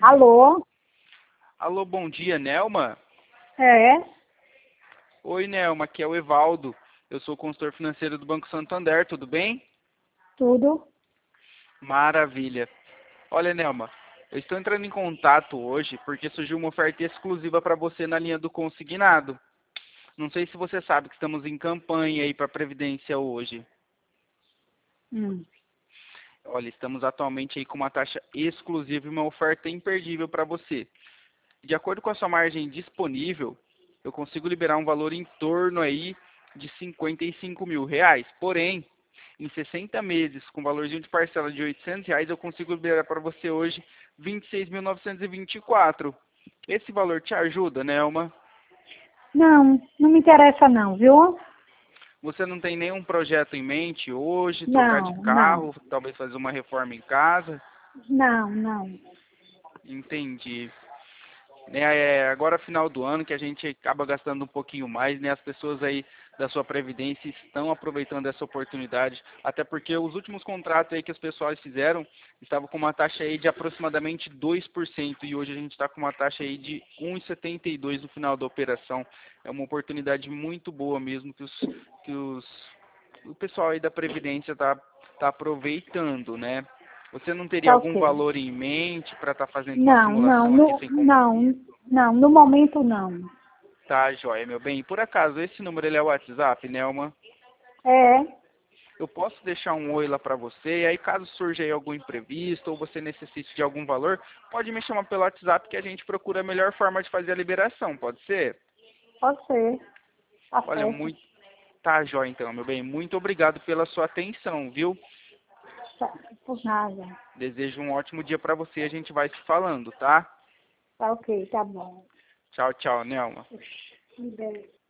Alô? Alô, bom dia, Nelma? É? Oi, Nelma, aqui é o Evaldo. Eu sou consultor financeiro do Banco Santander, tudo bem? Tudo? Maravilha. Olha, Nelma, eu estou entrando em contato hoje porque surgiu uma oferta exclusiva para você na linha do consignado. Não sei se você sabe que estamos em campanha aí para a Previdência hoje. Hum. Olha, estamos atualmente aí com uma taxa exclusiva e uma oferta imperdível para você. De acordo com a sua margem disponível, eu consigo liberar um valor em torno aí de R$ 55.000. Porém, em 60 meses, com valorzinho de parcela de R$ 800, eu consigo liberar para você hoje 26.924. Esse valor te ajuda, Nelma? Não, não me interessa não, viu? Você não tem nenhum projeto em mente hoje, trocar de Não, não, carro, talvez fazer uma reforma em casa? não. Entendi. Né, agora final do ano que a gente acaba gastando um pouquinho mais, né? As pessoas aí da sua previdência estão aproveitando essa oportunidade, até porque os últimos contratos aí que as pessoas fizeram estavam com uma taxa aí de aproximadamente 2% e hoje a gente está com uma taxa aí de 1,72 no final da operação. É uma oportunidade muito boa mesmo o pessoal aí da previdência tá aproveitando, né? Você não teria Tá algum ok. valor em mente para estar fazendo uma Não, não, simulação aqui sem não, compromisso? não, no momento não. Tá, joia, meu bem. Por acaso, esse número ele é o WhatsApp, Nelma? É, Eu posso deixar um oi lá para você, e aí caso surja aí algum imprevisto ou você necessite de algum valor, pode me chamar pelo WhatsApp que a gente procura a melhor forma de fazer a liberação, pode ser? pode ser. Tá Olha, certo. muito... Tá, joia então, meu bem. Muito obrigado pela sua atenção, viu? Tá, por nada. Desejo um ótimo dia para você e a gente vai se falando, tá? Tá ok, tá bom. Tchau, tchau, Nelma. Libera.